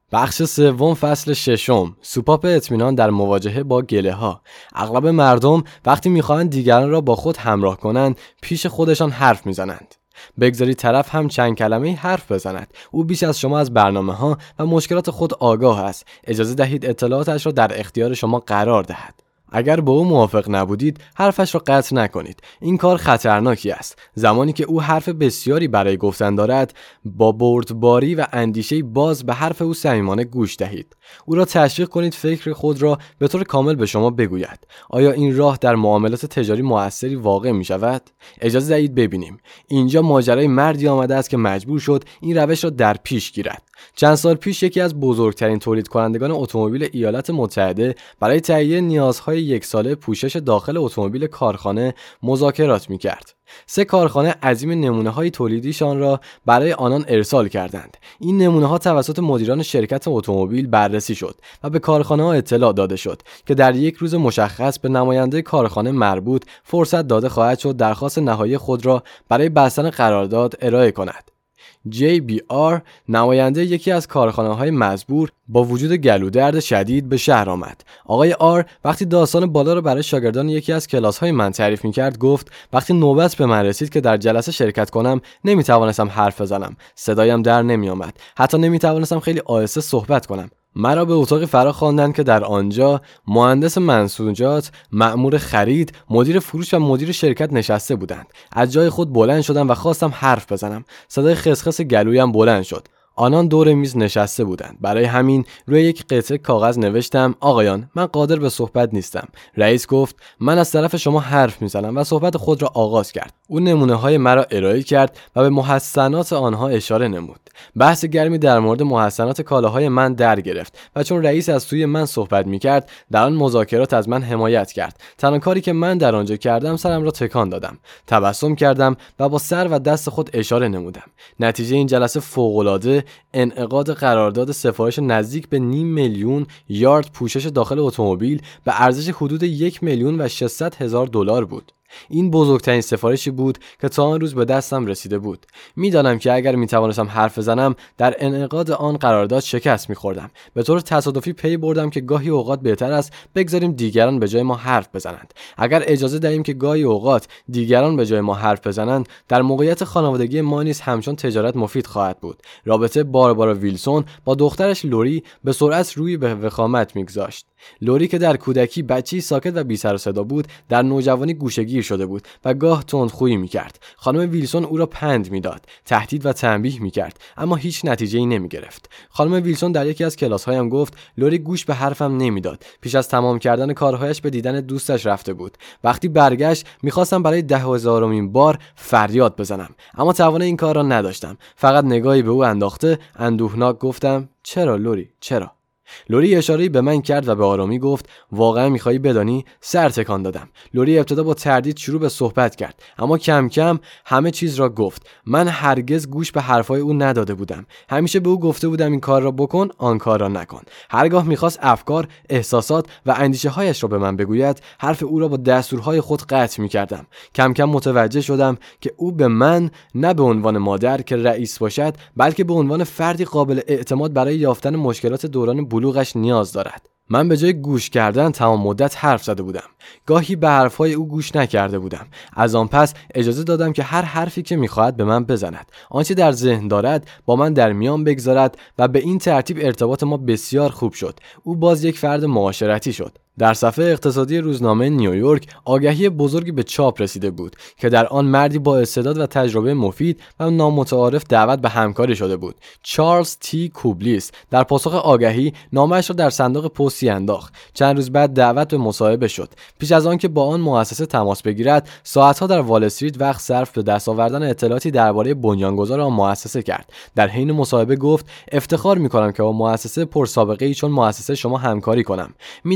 بخش سوم فصل ششم، سوپاپ اطمینان در مواجهه با گله ها. اغلب مردم وقتی میخواهند دیگران را با خود همراه کنند پیش خودشان حرف میزنند. بگذارید طرف هم چند کلمه حرف بزند. او بیش از شما از برنامه ها و مشکلات خود آگاه است. اجازه دهید اطلاعاتش را در اختیار شما قرار دهد. اگر با او موافق نبودید حرفش را قطع نکنید. این کار خطرناکی است. زمانی که او حرف بسیاری برای گفتن دارد، با بردباری و اندیشه باز به حرف او صمیمانه گوش دهید. او را تشویق کنید فکر خود را به طور کامل به شما بگوید. آیا این راه در معاملات تجاری موثری واقع می شود؟ اجازه دهید ببینیم. اینجا ماجرای مردی آمده است که مجبور شد این روش را در پیش گیرد. چند سال پیش یکی از بزرگترین تولید کنندگان اتومبیل ایالات متحده برای تهیه نیازهای یک ساله پوشش داخل اتومبیل کارخانه مذاکرات می‌کرد. 3 کارخانه عظیم نمونه‌های تولیدیشان را برای آنان ارسال کردند. این نمونه‌ها توسط مدیران شرکت اتومبیل بررسی شد و به کارخانه‌ها اطلاع داده شد که در یک روز مشخص به نماینده کارخانه مربوط فرصت داده خواهد شد درخواست نهایی خود را برای بستن قرارداد ارائه کند. JBR نماینده یکی از کارخانه‌های مزبور با وجود گلودرد شدید به شهر آمد. آقای آر وقتی داستان بالا را برای شاگردان یکی از کلاس‌های من تعریف می‌کرد گفت وقتی نوبت به من رسید که در جلسه شرکت کنم نمی‌توانستم حرف بزنم. صدایم در نمی‌آمد. حتی نمی‌توانستم خیلی آهسته صحبت کنم. مرا به اتاقی فرا خواندند که در آنجا مهندس منسوجات، مأمور خرید، مدیر فروش و مدیر شرکت نشسته بودند. از جای خود بلند شدم و خواستم حرف بزنم. صدای خسخس گلویم بلند شد. آنان دور میز نشسته بودند. برای همین روی یک قطعه کاغذ نوشتم: آقایان، من قادر به صحبت نیستم. رئیس گفت: من از طرف شما حرف میزنم و صحبت خود را آغاز کرد. او نمونه‌های مرا ارائه کرد و به محسنات آنها اشاره نمود. بحث گرمی در مورد محسنات کالاهای من در گرفت و چون رئیس از سوی من صحبت میکرد در آن مذاکرات از من حمایت کرد. تنها کاری که من در آنجا کردم سرم را تکان دادم، تبسم کردم و با سر و دست خود اشاره نمودم. نتیجه این جلسه فوق‌العاده انعقاد قرارداد سفارش نزدیک به 500,000 یارد پوشش داخل اتومبیل به ارزش حدود 1,600,000 دلار بود. این بزرگترین سفارشی بود که تا آن روز به دستم رسیده بود. میدانم که اگر میتوانستم حرف بزنم در انعقاد آن قرارداد شکست میخوردم. به طور تصادفی پی بردم که گاهی اوقات بهتر است بگذاریم دیگران به جای ما حرف بزنند. اگر اجازه دهیم که گاهی اوقات دیگران به جای ما حرف بزنند، در موقعیت خانوادگی ما نیز همچون تجارت مفید خواهد بود. رابطه باربارا ویلسون با دخترش لوری به سرعت روی به وخامت میگذاشت. لوری که در کودکی بچه‌ای ساکت و بی سر و صدا بود، در نوجوانی گوشه‌گیر شده بود و گاه تندخویی می‌کرد. خانم ویلسون او را پند می‌داد، تهدید و تنبیه می‌کرد، اما هیچ نتیجه‌ای نمی‌گرفت. خانم ویلسون در یکی از کلاس‌هایم گفت لوری گوش به حرفم نمی‌داد. پیش از تمام کردن کارهایش به دیدن دوستش رفته بود. وقتی برگشت می‌خواستم برای 10,000مین بار فریاد بزنم، اما توان این کار را نداشتم. فقط نگاهی به او انداخته اندوهناک گفتم: چرا لوری؟ چرا؟ لوری اشاره‌ای به من کرد و به آرامی گفت: واقعا می‌خوای بدانی؟ سر تکان دادم. لوری ابتدا با تردید شروع به صحبت کرد، اما کم کم همه چیز را گفت. من هرگز گوش به حرفای او نداده بودم. همیشه به او گفته بودم این کار را بکن، آن کار را نکن. هرگاه می‌خواست افکار، احساسات و اندیشه‌هایش را به من بگوید، حرف او را با دستورهای خود قطع می‌کردم. کم کم متوجه شدم که او به من نه به عنوان مادر که رئیس باشد، بلکه به عنوان فردی قابل اعتماد برای یافتن مشکلات دوران بلوغش نیاز دارد. من به جای گوش کردن تمام مدت حرف زده بودم. گاهی به حرفهای او گوش نکرده بودم. از آن پس اجازه دادم که هر حرفی که می‌خواهد به من بزند. آنچه در ذهن دارد با من در میان بگذارد و به این ترتیب ارتباط ما بسیار خوب شد. او باز یک فرد معاشرتی شد. در صفحه اقتصادی روزنامه نیویورک آگهی بزرگی به چاپ رسیده بود که در آن مردی با استعداد و تجربه مفید و نامتعارف دعوت به همکاری شده بود. چارلز تی کوبلیس در پاسخ آگهی نامه‌اش را در صندوق پستی انداخت. چند روز بعد دعوت به مصاحبه شد. پیش از آن که با آن مؤسسه تماس بگیرد، ساعت‌ها در وال استریت وقت صرف به دست آوردن اطلاعاتی درباره بنیانگذار آن مؤسسه کرد. در حین مصاحبه گفت: افتخار می‌کنم که با مؤسسه پرسابقه‌ای چون مؤسسه شما همکاری کنم. می‌دانم که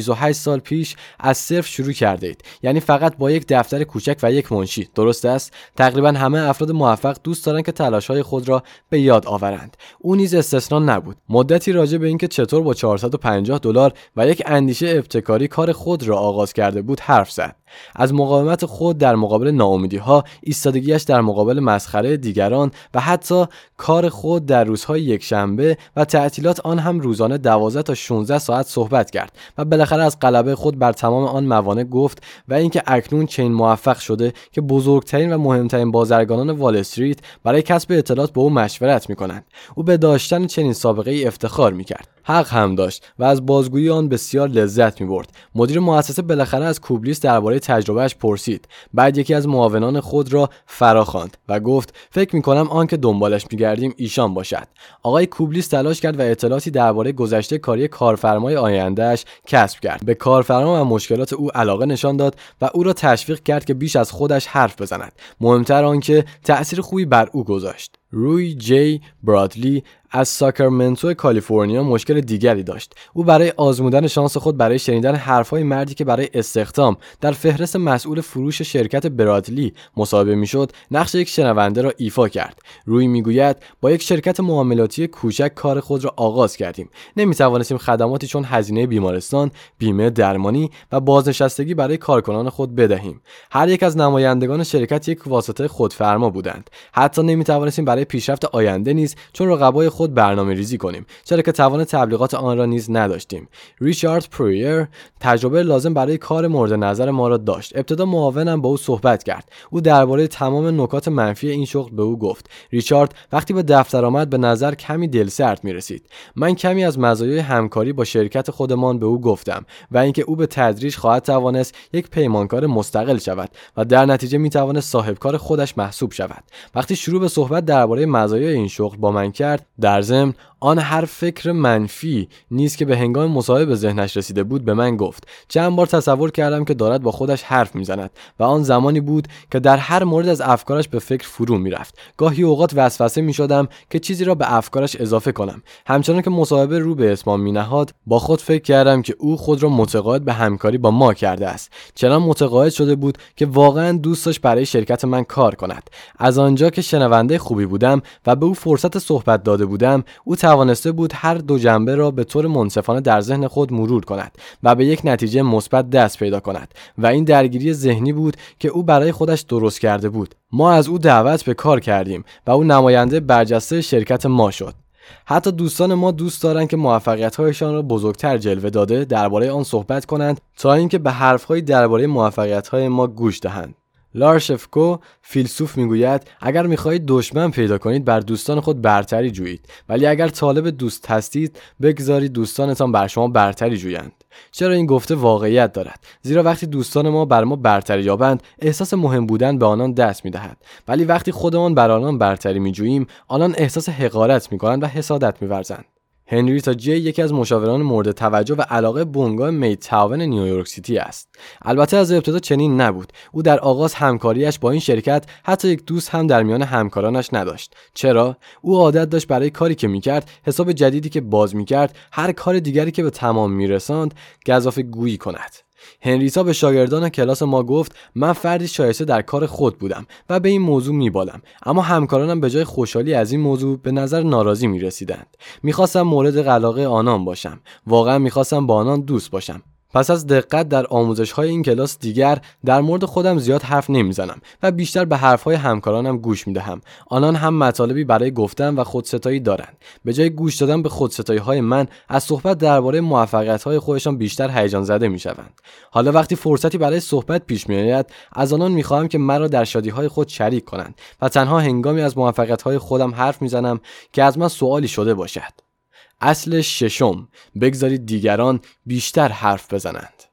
28 سال پیش از صفر شروع کرده اید، یعنی فقط با یک دفتر کوچک و یک منشی. درست است؟ تقریبا همه افراد موفق دوست دارند که تلاش‌های خود را به یاد آورند. او نیز استثنا نبود. مدتی راجع به اینکه چطور با $450 و یک اندیشه ابتکاری کار خود را آغاز کرده بود حرف زد. از مقاومت خود در مقابل ناامیدی‌ها، ایستادگیش در مقابل مسخره دیگران و حتی کار خود در روزهای یکشنبه و تعطیلات آن هم روزانه 12 تا 16 ساعت صحبت کرد و بالاخره از غلبه خود بر تمام آن موانع گفت و اینکه اکنون چنین موفق شده که بزرگترین و مهمترین بازرگانان وال استریت برای کسب اطلاعات با او مشورت می‌کنند. او به داشتن چنین سابقه‌ای افتخار می‌کرد. حق هم داشت و از بازگویی آن بسیار لذت می‌برد. مدیر مؤسسه بالاخره از کوبلیس درباره تجربهش پرسید. بعد یکی از معاونان خود را فراخواند و گفت فکر می‌کنم آن که دنبالش می‌گردیم ایشان باشد. آقای کوبلیس تلاش کرد و اطلاعاتی درباره گذشته کاری کارفرمای آینده‌اش کسب کرد. به کارفرما و مشکلات او علاقه نشان داد و او را تشویق کرد که بیش از خودش حرف بزند. مهمتر آنکه تأثیر خوبی بر او گذاشت. روی جی برادلی از ساکرامنتو کالیفرنیا مشکل دیگری داشت. او برای آزمودن شانس خود برای شنیدن حرفهای مردی که برای استخدام در فهرست مسئول فروش شرکت برادلی مصاحبه میشد، نقش یک شنونده را ایفا کرد. روی میگوید با یک شرکت معاملاتی کوچک کار خود را آغاز کردیم. نمیتوانستیم خدماتی چون هزینه بیمارستان، بیمه درمانی و بازنشستگی برای کارکنان خود بدهیم. هر یک از نمایندگان شرکت یک واسطه خودفرما بودند. حتی نمیتوانستیم برای پیشرفت آینده نیز چون رقبای خود برنامه‌ریزی کنیم، چرا که توان تبلیغات آن را نیز نداشتیم. ریچارد پریر تجربه لازم برای کار مورد نظر ما را داشت. ابتدا معاونم با او صحبت کرد. او درباره تمام نکات منفی این شغل به او گفت. ریچارد وقتی به دفتر آمد به نظر کمی دلسرد می‌رسید. من کمی از مزایای همکاری با شرکت خودمان به او گفتم و اینکه او به تدریج خواهد توانست یک پیمانکار مستقل شود و در نتیجه می‌تواند صاحب کار خودش محسوب شود. وقتی شروع به صحبت درباره مزایای این شغل با من کرد، در ضمن آن هر فکر منفی نیست که به هنگام مصاحبه به ذهنش رسیده بود به من گفت. چند بار تصور کردم که دارد با خودش حرف میزند و آن زمانی بود که در هر مورد از افکارش به فکر فرو میرفت. گاهی اوقات وسوسه میشدم که چیزی را به افکارش اضافه کنم. همچنان که مصاحبه رو به اتمام مینهاد با خود فکر کردم که او خود را متقاعد به همکاری با ما کرده است. چنان متقاعد شده بود که واقعا دوست داشت برای شرکت من کار کند. از آنجا که شنونده خوبی بودم و به او فرصت صحبت داده بودم، او توانسته بود هر دو جنبه را به طور منصفانه در ذهن خود مرور کند و به یک نتیجه مثبت دست پیدا کند و این درگیری ذهنی بود که او برای خودش درست کرده بود. ما از او دعوت به کار کردیم و او نماینده برجسته شرکت ما شد. حتی دوستان ما دوست دارند که موفقیت‌هایشان را بزرگتر جلوه داده درباره آن صحبت کنند تا اینکه به حرف‌های درباره موفقیت‌های ما گوش دهند. لارشفکو فیلسوف میگوید اگر میخواهید دشمن پیدا کنید بر دوستان خود برتری جویید، ولی اگر طالب دوست هستید بگذارید دوستانتان بر شما برتری جویند. چرا این گفته واقعیت دارد؟ زیرا وقتی دوستان ما بر ما برتری یابند احساس مهم بودن به آنان دست میدهد، ولی وقتی خودمان بر آنان برتری میجوییم آنان احساس حقارت میکنند و حسادت میورزند. هنریتا جی یکی از مشاوران مورد توجه و علاقه بنگاه میدتاون نیویورک سیتی است. البته از ابتدا چنین نبود. او در آغاز همکاریش با این شرکت حتی یک دوست هم در میان همکارانش نداشت. چرا؟ او عادت داشت برای کاری که میکرد، حساب جدیدی که باز میکرد، هر کار دیگری که به تمام میرساند گزافه گویی کند. هنریتا به شاگردان کلاس ما گفت من فردی شایسته در کار خود بودم و به این موضوع میبالم، اما همکارانم به جای خوشحالی از این موضوع به نظر ناراضی میرسیدند. میخواستم مورد علاقه آنان باشم، واقعا میخواستم با آنان دوست باشم. پس از دقت در آموزش‌های این کلاس دیگر در مورد خودم زیاد حرف نمیزنم و بیشتر به حرف‌های همکارانم گوش میدهم. آنان هم مطالبی برای گفتن و خودستایی دارند. به جای گوش دادن به خودستایی‌های من، از صحبت درباره موفقیت‌های خودشان بیشتر هیجان زده میشوند. حالا وقتی فرصتی برای صحبت پیش میآید، از آنان میخواهم که مرا در شادی‌های خود شریک کنند و تنها هنگامی از موفقیت‌های خودم حرف میزنم که از من سوالی شده باشد. اصل ششم، بگذارید دیگران بیشتر حرف بزنند.